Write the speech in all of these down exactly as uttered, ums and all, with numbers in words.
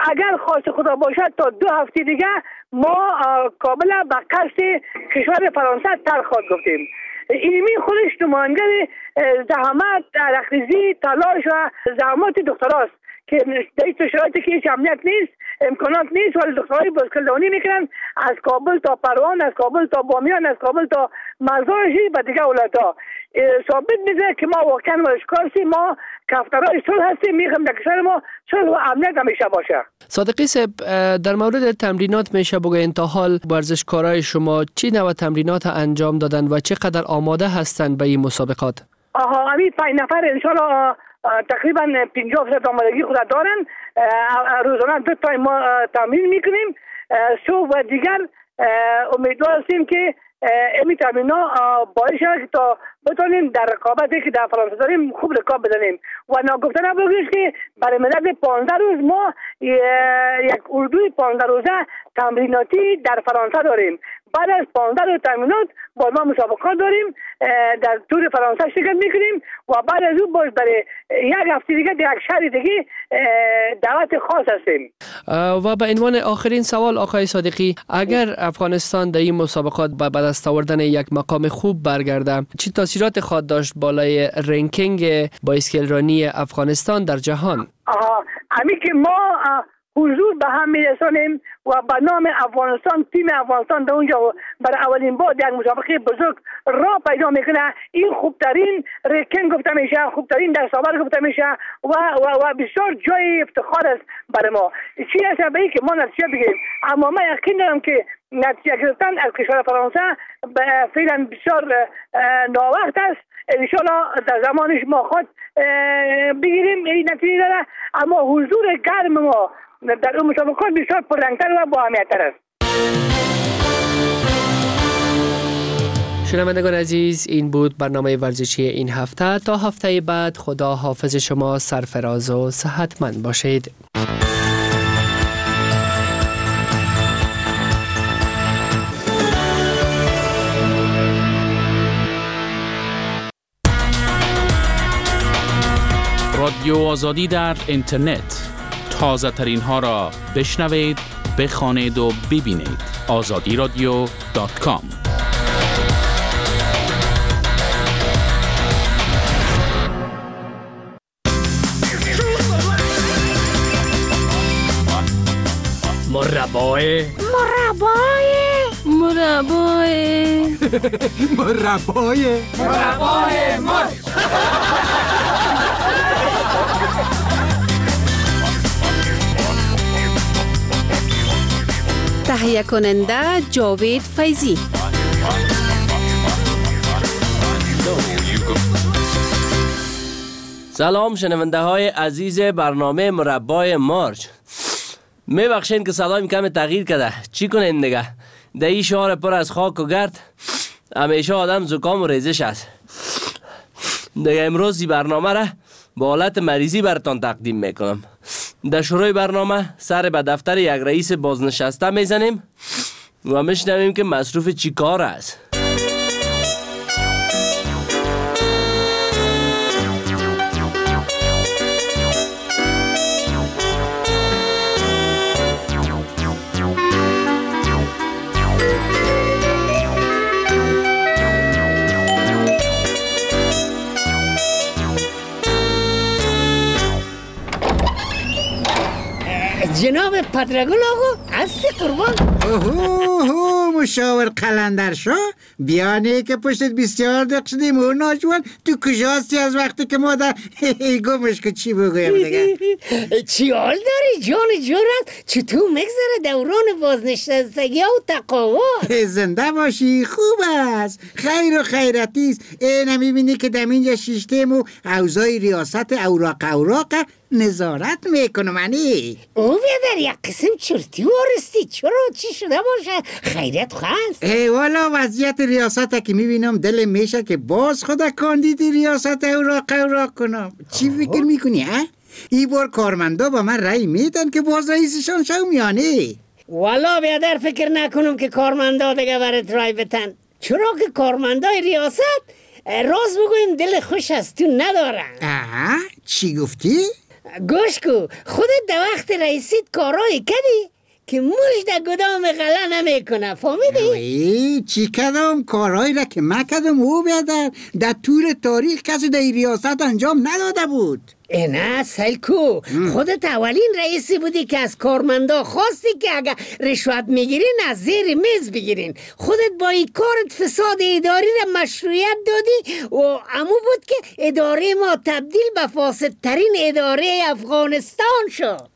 اگر خواست خدا باشد تا دو هفته دیگه ما کاملا به قصد کشور فرانسه تر خواهد گفتیم. اینمی خودش نماینده زحمت، رختریزی، تلاش و زحمات دختراست که در این شرایطی که هیچ امنیت نیست، امکانات نیست، ولی دخترای بازکلدانی میکنن از کابل تا پروان، از کابل تا بامیان، از کابل تا مرزهای و دیگه ولایت‌ها. ثابت میشه که ما واقعا ورزشکار ما کفترهای صلح هستیم، میخوایم در کشور ما صلح و امنیت همیشه باشه. صادقی صاحب، در مورد تمرینات میشه بگوین تا حال ورزشکارای شما چی نوع تمرینات انجام دادن و چقدر آماده هستند به این مسابقات؟ آها همین پنج نفر انشالله تقریبا پنجاه درصد آمادگی خود دارن. روزانه دو تایم ما تمرین میکنیم. صبح و دیگر امیدوار هستیم که امی تمرین‌ها باعث شود که تا بتونیم در رقابتی که در فرانسه داریم خوب رقابت بزنیم. و ناگفته نباید که برای مدت پانزده روز ما یک اردوی پانزده روزه تمریناتی در فرانسه داریم. بعد از پانزده روز تمرینات با ما مسابقات داریم، در تور فرانسه شرکت میکنیم و بعد از اون باز برای یک هفته دیگه در یک شهر دیگه دعوت خاص هستیم. و به عنوان آخرین سوال آقای صادقی، اگر افغانستان در این مسابقات به دست آوردن یک مقام خوب برگرده، چه تاثیرات خواهد داشت بالای رنکینگ بایسکلرانی افغانستان در جهان؟ آها همین که ما حضور به هم میرسانیم و به نام افغانستان، تیم افغانستان در اونجا برای اولین بار یک مسابقه بزرگ را پیدا میکنه. این خوبترین رنکینگ گفته میشه، خوبترین دستاورد گفته میشه و و و بسیار جای افتخار است برای ما. چی هست به این که ما نتیجه بگیریم، اما من یقین دارم که نتیجه گرفتن از کشور فرانسه فعلا بسیار ناوقت است. انشالله در زمانش ما خود بگیریم این نتیجه داره، اما حضور گرم ما در اون مسابقات بسیار پررنگتر و با اهمیت‌تر است. شنوندگان عزیز، این بود برنامه ورزشی این هفته. تا هفته بعد خدا حافظ شما سرفراز و صحتمند باشید. رادیو آزادی در اینترنت، تازه ترین ها را بشنوید، بخوانید و ببینید. آزادی رادیو دات کام. مربای مربای مربای مربای مربای مارچ. تهیه کننده جاوید فیضی. سلام شنونده های عزیز برنامه مربای مارچ. میبخشین که صدایم کم تغییر کرده، چی کنین دیگه؟ در این شهر پر از خاک و گرد همیشه آدم زکام و ریزش است. دیگه امروز این برنامه را با حالت مریضی براتان تقدیم میکنم. در شروع برنامه سر به دفتر یک رئیس بازنشسته میزنیم و میشنویم که مصروف چی کار است. جناب پدرگل آقا هستی قربان؟ اوه مشاور قلندر شا بیانه که پشتت بسیار دق شدیم و ناجوان تو کجاستی از وقتی که ما در گمش که چی بگویم دیگه. چی حال داری جان جورت؟ چطور مگذره دوران بازنشستگی و تقاوت؟ زنده باشی خوب است، خیر و خیرتیست. اینا میبینی که دم اینجا شیشتیم و اوضاع ریاست اوراق اوراق نظارت میکنم. منی او بیادر یک قسم چرتی وارستی، چرا چی شده باشه؟ خیرت خواست؟ ای والا وضعیت ریاست که میبینم دل میشه که باز خدا کاندید ریاست اوراق اوراق کنم. چی فکر میکنی ها؟ ای بار کارمندا با من رأی میدن که باز رئیسشان شو میانی. والا بیادر فکر نکنم که کارمندا دیگه برات رأی بتن، چرا که کارمندای ریاست راز بگویم دل خوش از تو ندارن. آها چی گفتی؟ گوش کو، خودت در وقت رئیسیت کارایی کردی که موش در گدام غله نمیکنه، فهمیدی؟ ای چی کردم؟ کارهایی را که من کردم او بیادر در طول تاریخ کسی در ریاست انجام نداده بود. نه سلکو، خودت اولین رئیسی بودی که از کارمندا خواستی که اگر رشوت میگیرین از زیر میز بگیرین. خودت با این کارت فساد اداری را مشروعیت دادی و امو بود که اداره ما تبدیل به فاسدترین اداره افغانستان شد.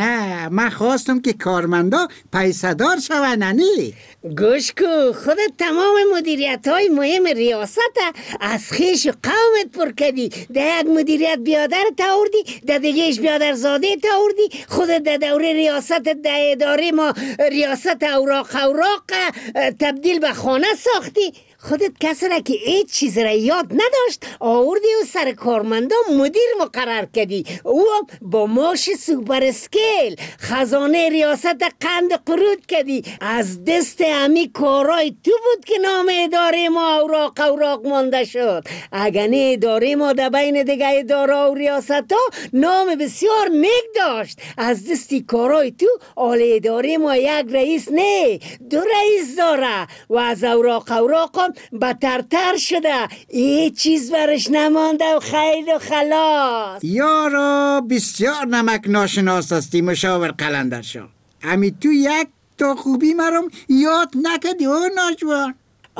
نه من خواستم که کارمندا پیسدار شوننی. گوش کو، خودت تمام مدیریت های مهم ریاست از خیش و قومت پر کردی. ده یک مدیریت بیادر تاوردی، ده دیگهش بیادر زاده تاوردی. خودت در دوره ریاست در اداره ما ریاست اوراق اوراق تبدیل به خانه ساختی. خودت کسی را که هیچ چیز را یاد نداشت آوردی و سر کارمندا مدیر مقرر کردی، او با ماش سوپر اسکیل خزانه ریاست قند قرود کردی. از دست همی کارای تو بود که نام اداره ما اوراق اوراق مانده شد. اگر نه اداره ما در بین دیگه اداره و ریاست ها نام بسیار نیک داشت. از دستی کارای تو آل اداره ما یک رئیس نه دو رئیس داره و از اوراق اوراق بدترتر شده، هیچ چیز برش نمانده و خیل و خلاص. یارا بسیار نمک ناشناس هستی مشاور قلندر شا. همی تو یک تا خوبی مرم یاد نکدی او ناجوان.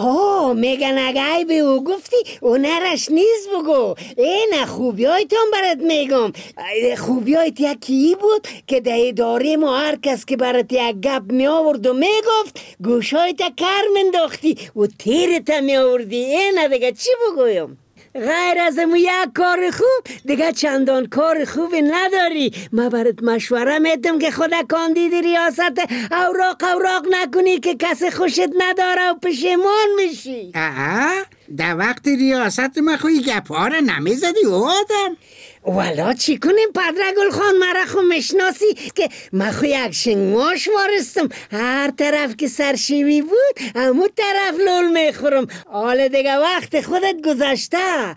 آه میگن اگه به او گفتی او نرش نیز بگو. این خوبی هایتان برات میگم. خوبی هایت یکی بود که در اداره ما هر کس که برات یک گپ می آورد و میگفت گوش هایت کار منداختی و تیرت می آوردی. این دیگه چی بگویم؟ غیر از امو یک کار خوب دیگه چندان کار خوبی نداری. من برات مشوره میدم که خدا کاندید ریاست اوراق اوراق نکنی که کسی خوشت نداره و پشیمان میشی. آه در وقت ریاست ما خوی گپاره نمیزدی او آدم. والا چی کنیم پدرگل خان مرا خو مشناسی که من خو یک شنگماش وارستم. هر طرف که سرشیوی بود همون طرف لول میخورم. حال دیگه وقت خودت گذشته،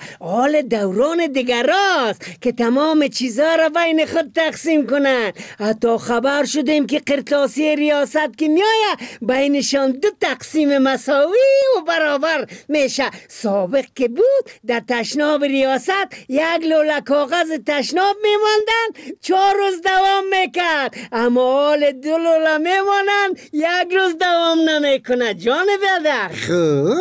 حال دوران دیگه راست که تمام چیزا را بین خود تقسیم کنن. حتی خبر شدیم که قرطاسی ریاست که میایه بینشان دو تقسیم مساوی و برابر میشه. سابق که بود در تشناب ریاست یک لوله کاغذ تشناب میماندن چهار روز دوام میکرد، اما حال دو لوله میمانن یک روز دوام نمیکنه. جان بیادر خوب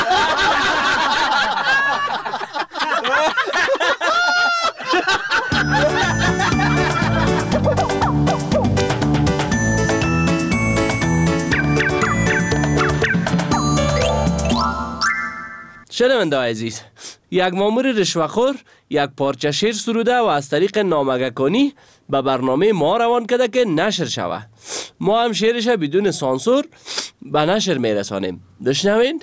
شنونده عزیز، یک مامور رشوه‌خور یک پارچه شعر سروده و از طریق نامگه‌کنی به برنامه ما روان کرده که نشر شوه. ما هم شعرش بدون سانسور به نشر میرسانیم. بشنوین.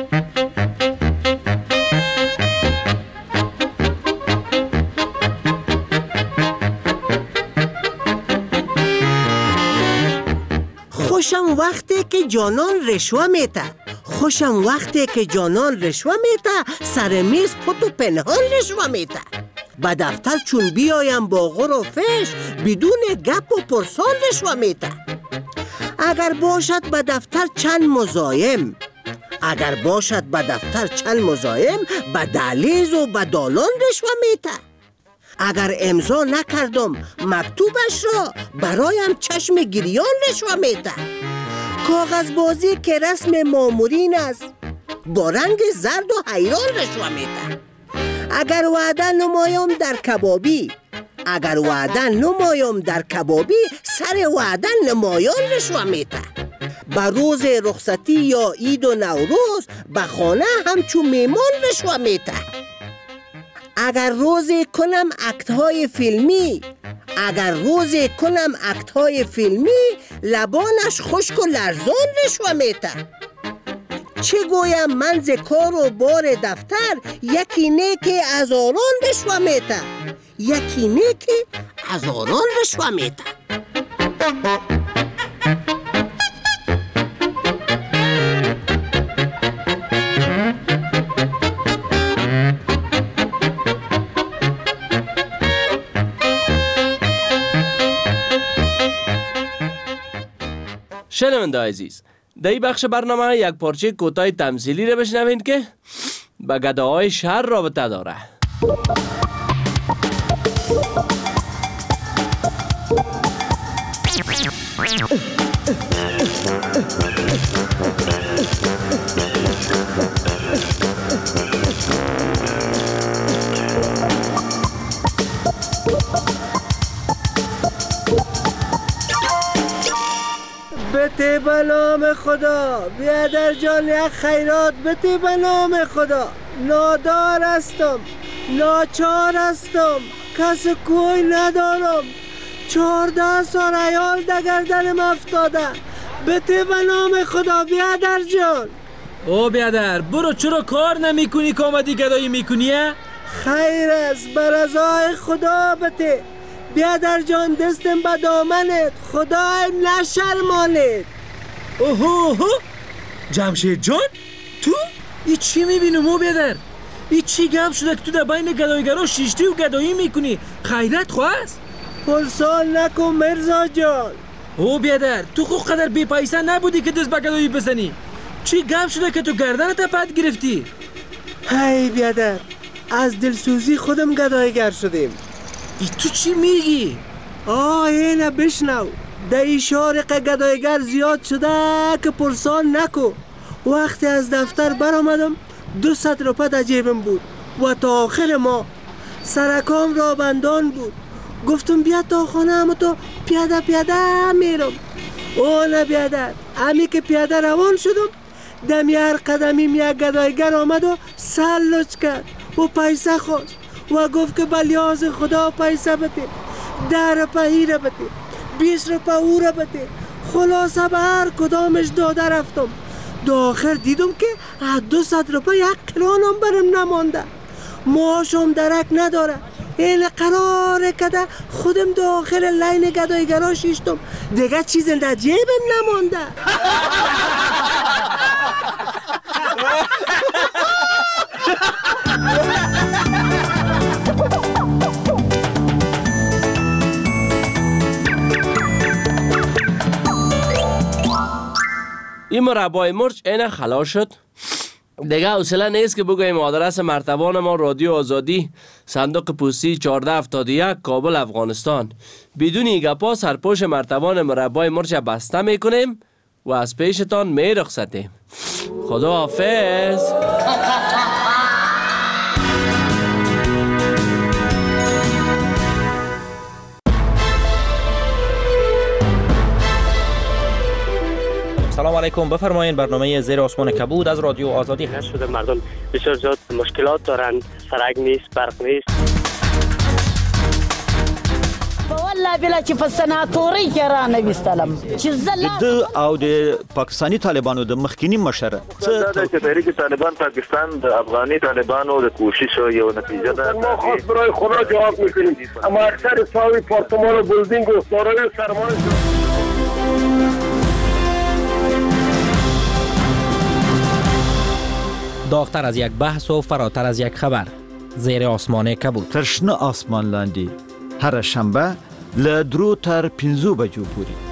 خوشم وقتی که جانان رشوه میته، خوشم وقتی که جانان رشوه میته، سر میز پت و پنهان رشوه میته. به دفتر چون بیایم با غر و فش، بدون گپ و پرسان رشوه میته. اگر باشد به دفتر چند مزایم، اگر باشد به دفتر چند مزایم، به دهلیز و به دالان رشوه میته. اگر امضا نکردم مکتوبش را، برایم چشم گریان رشوه میته. کاغذ بازی که رسم مامورین است، با رنگ زرد و حیران رشوه میته. اگر وعده نمایم در کبابی، اگر وعده نمایم در کبابی، سر وعده نمایان رشوه میته. به روز رخصتی یا عید و نوروز، به خانه همچون میمان رشوه میته. اگر روزی کنم اکت های فیلمی، اگر روزی کنم اکت های فیلمی، لبانش خشک و لرزان رشوه میته. چه گویم من ز کار و بار دفتر، یکی نه که هزاران رشوه میته، یکی نه که هزاران رشوه میته. شنونده عزیز، در این بخش برنامه یک پارچه کوتاه تمثیلی را بشنوید که به گداهای شهر رابطه داره. بته به نام خدا، بیادر جان یک خیرات بته به نام خدا. نادار هستم، ناچار هستم، کس کوی ندارم، چهارده سال عیال در گردنم افتاده. بته به نام خدا بیادر جان. او بیادر برو، چرا کار نمی کنی که آمدی گدایی می کنی؟ خیر است، بر رضای خدا بته. بیادر جان دستم به دامنت، خدایم نشرمانید. اوهو جمشید جان، تو؟ ای چی میبینم او بیادر؟ ای چی گم شده که تو در بین گدایگرا شیشتی و گدایی میکنی؟ خیرت خواست؟ پرسان نکن مرزا جان. او بیادر تو خود قدر بی پیسه نبودی که دست به گدایی بزنی. چی گم شده که تو گردنت پد گرفتی؟ هی بیادر، از دلسوزی خودم گدایگر شدیم. ای تو چی میگی؟ آه اینه بشنو. در این شارق گدایگر زیاد شده که پرسان نکو. وقتی از دفتر برآمدم دو ست روپه در جیبم بود و تا آخر ما سرکام را بندان بود. گفتم بیا تا خانه اما تو پیاده پیاده میرم. او نه بیادر، امی که پیاده روان شدم دمی هر قدمیم یک گدایگر آمد و سر لچ کرد و پیسه خواست و گفت که بلیاز خدا پیسه بده، ده روپه ای را بده، بیس روپه او را بده. خلاصه به هر کدامش داده رفتم. دو آخر دیدم که دو ست روپه یک کرانم برم نمانده. معاشم درک نداره. این قراره کده خودم دو آخر لین گدایگرا شیشتم، دیگه چیز در جیبم نمانده. این مربای مرچ اینه خلاص شد. دیگه حوصله نیست که بگوییم آدرس مرتبان ما رادیو آزادی، صندوق پستی چهارده هفتاد و یک، کابل، افغانستان. بدون این گپا سرپوش مرتبان مربای مرچ بسته میکنیم و از پیشتان میرخصتیم. خدا حافظ. سلام علیکم، بفرمایید. برنامه زیر آسمان کبود از رادیو آزادی هست. شده مردم بسیار زیاد مشکلات دارن، سرک نیست، برق نیست. والله بلا چې په سناتوري کې را نویستلم چې زه د او د پاکستاني طالبانو د مخکینی مشر څه د تحریک طالبان پاکستان د افغاني طالبانو د کوشش یو نتیجه ده. ما خاص برای خدا جواب میکنیم، اما اکثر ساوی پارتمان و بلدینگ و دارای سرمایه داغتر از یک بحث و فراتر از یک خبر. زیر آسمان کبود. ترشنه آسمان لاندی هر شنبه ل درو تر پنځو بجو پوری.